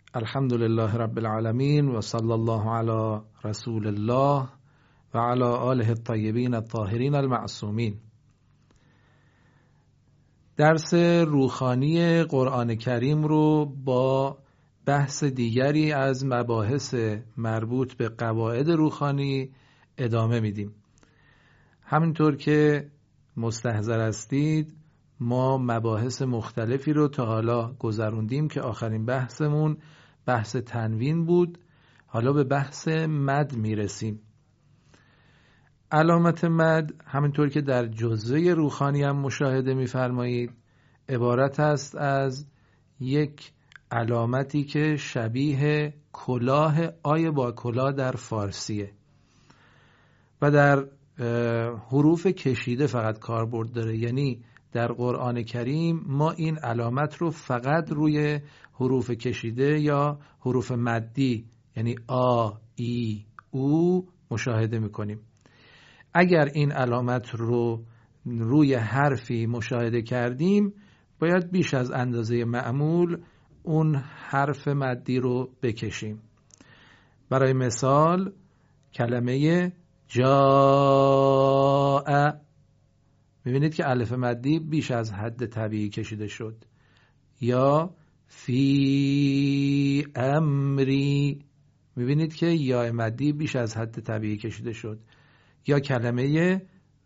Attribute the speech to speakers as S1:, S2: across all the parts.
S1: الحمد لله رب العالمین و صلی الله علی رسول الله و علی آله الطیبین الطاهرین المعصومین. درس روحانی قرآن کریم رو با بحث دیگری از مباحث مربوط به قواعد روحانی ادامه میدیم. همینطور که مستحضر هستید ما مباحث مختلفی رو تا حالا گذروندیم که آخرین بحثمون بحث تنوین بود. حالا به بحث مد میرسیم. علامت مد همینطور که در جزوه روحانی هم مشاهده میفرمایید عبارت است از یک علامتی که شبیه کلاه آی با کلاه در فارسیه و در حروف کشیده فقط کاربرد داره. یعنی در قرآن کریم ما این علامت رو فقط روی حروف کشیده یا حروف مدی یعنی آ، ای، او مشاهده میکنیم. اگر این علامت رو روی حرفی مشاهده کردیم باید بیش از اندازه معمول اون حرف مدی رو بکشیم. برای مثال کلمه جاء، میبینید که الف مدی بیش از حد طبیعی کشیده شد. یا فی امری، میبینید که یا مدی بیش از حد طبیعی کشیده شد. یا کلمه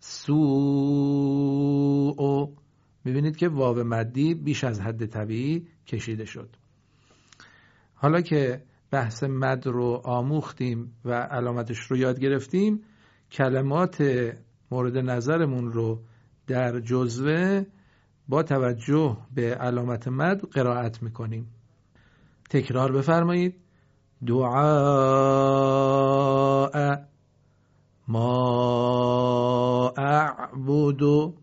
S1: سوء، میبینید که واو مدی بیش از حد طبیعی کشیده شد. حالا که بحث مد رو آموختیم و علامتش رو یاد گرفتیم، کلمات مورد نظرمون رو در جزوه با توجه به علامت مد قرائت میکنیم. تکرار بفرمایید. دعاء ما اعبد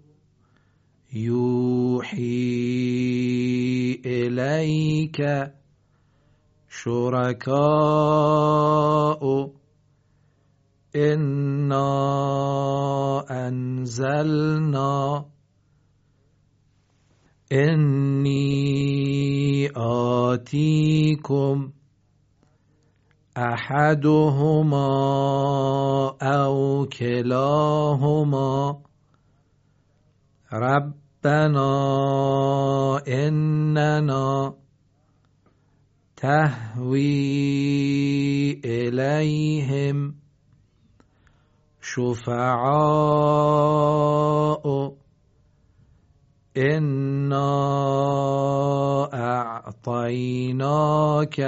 S1: یوحی الیک شرکاء انا انزلنا انی آتیکم احدهما او کلاهما ربنا اننا تهوی الیهم شفعاء انا اعطیناک.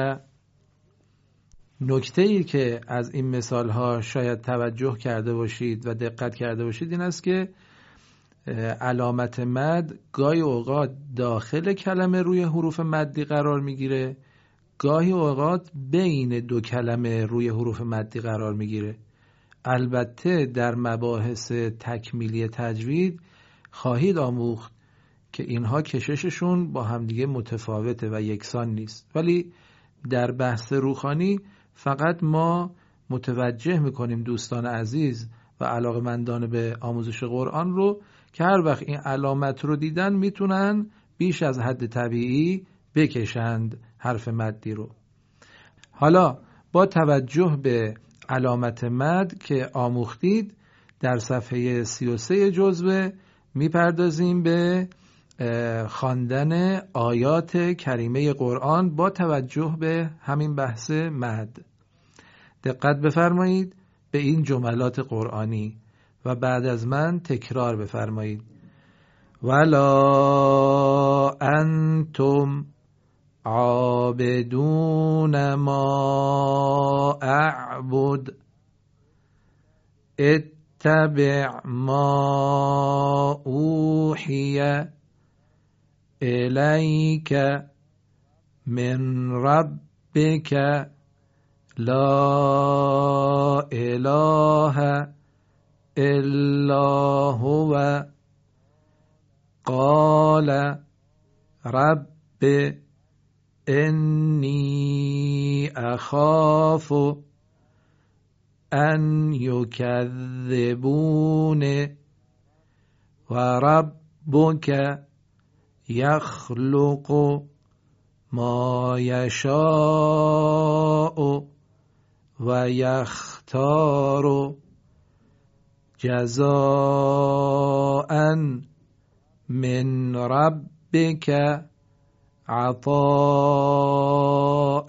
S1: نکته‌ای که از این مثال‌ها شاید توجه کرده باشید و دقت کرده باشید این است که علامت مد گاهی اوقات داخل کلمه روی حروف مدی قرار میگیره، گاهی اوقات بین دو کلمه روی حروف مدی قرار میگیره. البته در مباحث تکمیلی تجوید خواهید آموخت که اینها کشششون با همدیگه متفاوته و یکسان نیست، ولی در بحث روحانی فقط ما متوجه میکنیم دوستان عزیز و علاقمندان به آموزش قرآن رو که هر وقت این علامت رو دیدن میتونن بیش از حد طبیعی بکشند حرف مدی رو. حالا با توجه به علامت مد که آموختید در صفحه 33 جزوه میپردازیم به خواندن آیات کریمه قرآن با توجه به همین بحث مد. دقت بفرمایید به این جملات قرآنی و بعد از من تکرار بفرمایید. ولا انتم عابدون ما اعبد اتبع ما اوحی الیک من ربک لا اله الا هو قال رب انی اخاف ان یکذبون و ربک یخلق ما یشاء و یختار جزاء من ربک عطاء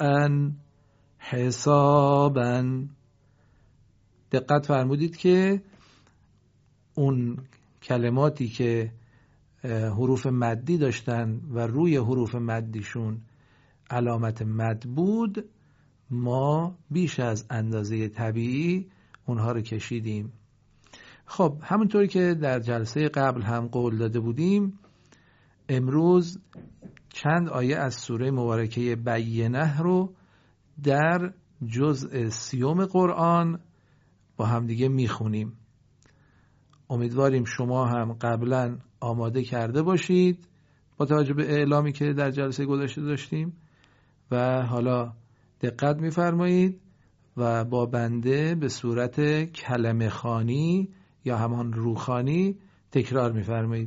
S1: حسابا. دقت فرمودید که اون کلماتی که حروف مدی داشتن و روی حروف مدیشون علامت مد بود، ما بیش از اندازه طبیعی اونها رو کشیدیم. خب همونطوری که در جلسه قبل هم قول داده بودیم، امروز چند آیه از سوره مبارکه بینه رو در جزء 30 قرآن با همدیگه میخونیم. امیدواریم شما هم قبلا آماده کرده باشید با توجه به اعلامی که در جلسه گذشته داشتیم و حالا دقت میفرمایید و با بنده به صورت کلمه خوانی یا همان روخانی تکرار میفرمایید.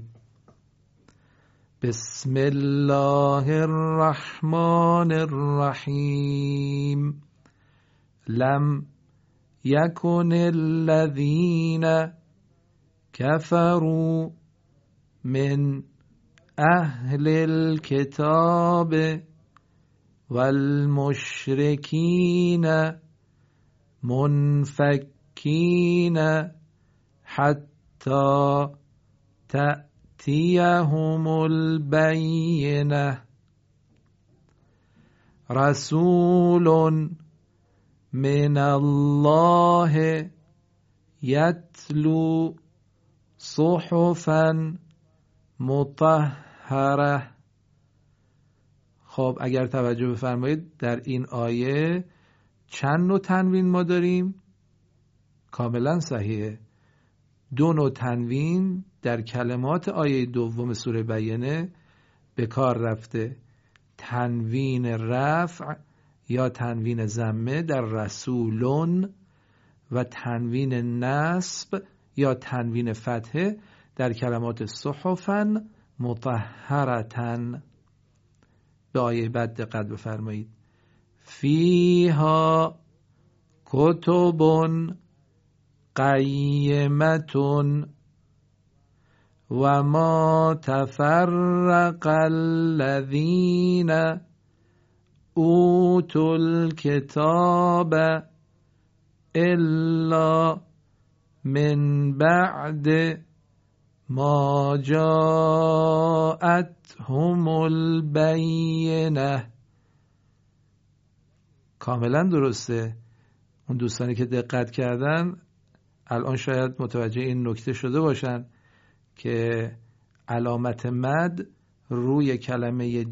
S1: بسم الله الرحمن الرحیم. لم یکن الذین کفروا من اهل الكتاب والمشرکین منفکین حتی تأتیهم البینه رسول من الله یتلو صحفا مطهره. خب اگر توجه بفرمایید در این آیه چند نوع تنوین ما داریم؟ کاملا صحیحه. 2 نوع تنوین در کلمات آیه دوم سوره بینه به کار رفته. تنوین رفع یا تنوین ضمه در رسولون و تنوین نصب یا تنوین فتحه در کلمات صحفا مطهرتن. به آیه بعد دقت بفرمایید. فیها کتب قیمتون و ما تفرق الذین اوتوا الکتاب الا من بعد ما جاءتهم البینه. کاملا درسته. اون دوستانی که دقت کردن الان شاید متوجه این نکته شده باشن که علامت مد روی کلمه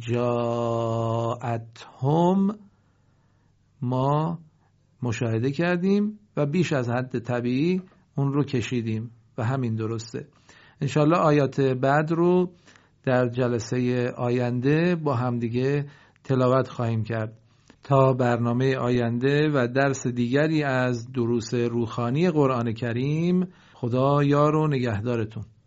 S1: جاءتهم ما مشاهده کردیم و بیش از حد طبیعی اون رو کشیدیم و همین درسته. انشالله آیات بعد رو در جلسه آینده با همدیگه تلاوت خواهیم کرد. تا برنامه آینده و درس دیگری از دروس روحانی قرآن کریم، خدا یار و نگهدارتون.